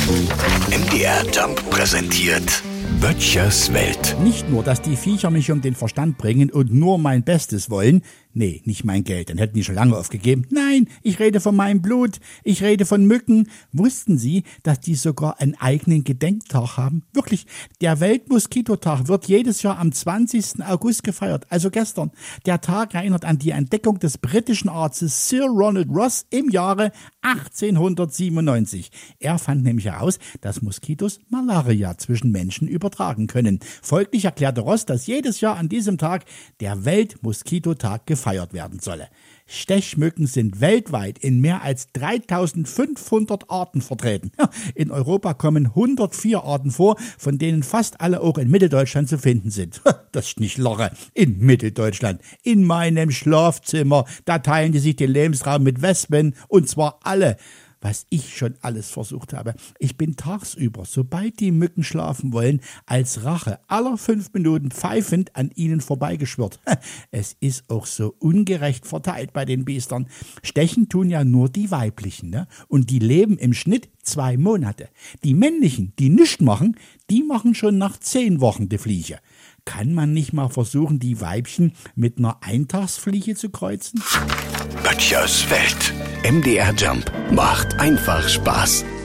MDR Jump präsentiert Böttchers Welt. Nicht nur, dass die Viecher mich um den Verstand bringen und nur mein Bestes wollen. Nee, nicht mein Geld, dann hätten die schon lange aufgegeben. Nein, ich rede von meinem Blut, ich rede von Mücken. Wussten Sie, dass die sogar einen eigenen Gedenktag haben? Wirklich, der Weltmoskitotag wird jedes Jahr am 20. August gefeiert, also gestern. Der Tag erinnert an die Entdeckung des britischen Arztes Sir Ronald Ross im Jahre 1897. Er fand nämlich heraus, dass Moskitos Malaria zwischen Menschen übertragen können. Folglich erklärte Ross, dass jedes Jahr an diesem Tag der Weltmoskitotag gefeiert werden solle. Stechmücken sind weltweit in mehr als 3500 Arten vertreten. In Europa kommen 104 Arten vor, von denen fast alle auch in Mitteldeutschland zu finden sind. Das ist nicht Lache. In Mitteldeutschland. In meinem Schlafzimmer. Da teilen die sich den Lebensraum mit Wespen. Und zwar alle. Was ich schon alles versucht habe. Ich bin tagsüber, sobald die Mücken schlafen wollen, als Rache aller 5 Minuten pfeifend an ihnen vorbeigeschwirrt. Es ist auch so ungerecht verteilt bei den Biestern. Stechen tun ja nur die weiblichen, ne? Und die leben im Schnitt 2 Monate. Die männlichen, die nichts machen, die machen schon nach 10 Wochen die Flieche. Kann man nicht mal versuchen, die Weibchen mit einer Eintagsfliege zu kreuzen? Böttchers Welt. MDR Jump macht einfach Spaß.